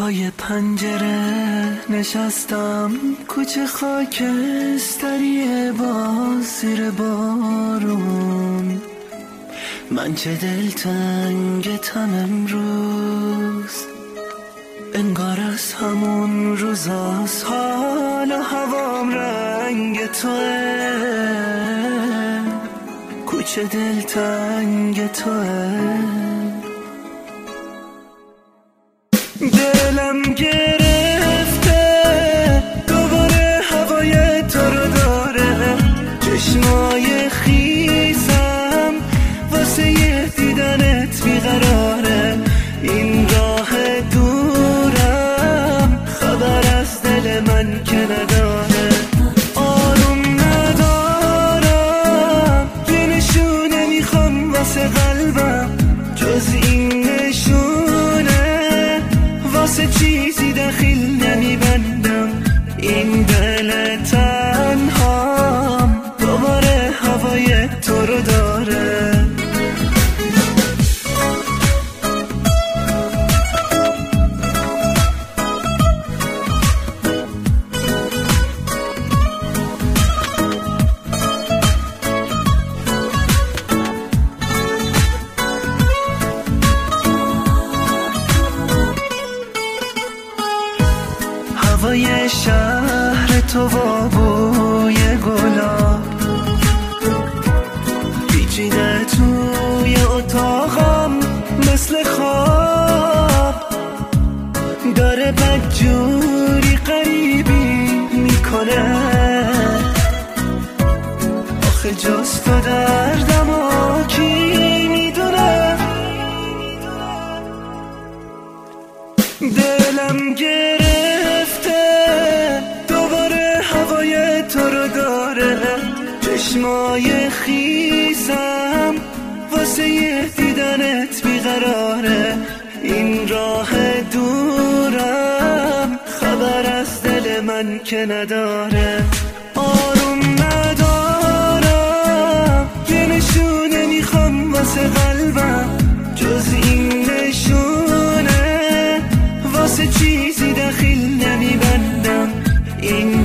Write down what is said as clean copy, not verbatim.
پای پنجره نشستم، کوچه خاکستری باز زیر بارون. من چه دلتنگتم امروز، انگار از همون روزاست، حال و هوام رنگ توه، کوچه دلتنگ توه. دلم گرفته دوباره هوای تو رو داره، چشمای خیسم واسه یه دیدنت بیقراره. این راه دورم خبر از دل من که نداره، آروم ندارم، یه نشونه میخوام واسه قلبم، جز این نشونه واسه چیزی دخیل نمیبندم. این دل تنهام دوباره هوای تو رو داره. هوای شهر تو و بوی گلاب پیچیده توی اتاقم مثل خواب، داره بدجوری غریبی میکنه. آخه جز تو دردم و کی میدونه. دلم گرفته دوباره هوای تو رو داره، چشمای خیسم واسه یه دیدنت بیقراره. این راه دورم خبر از دل من که نداره، آروم ندارم، یه نشونه میخوام واسه قلبم، جز این نشونه واسه چیزی دخیل نمیبندم. این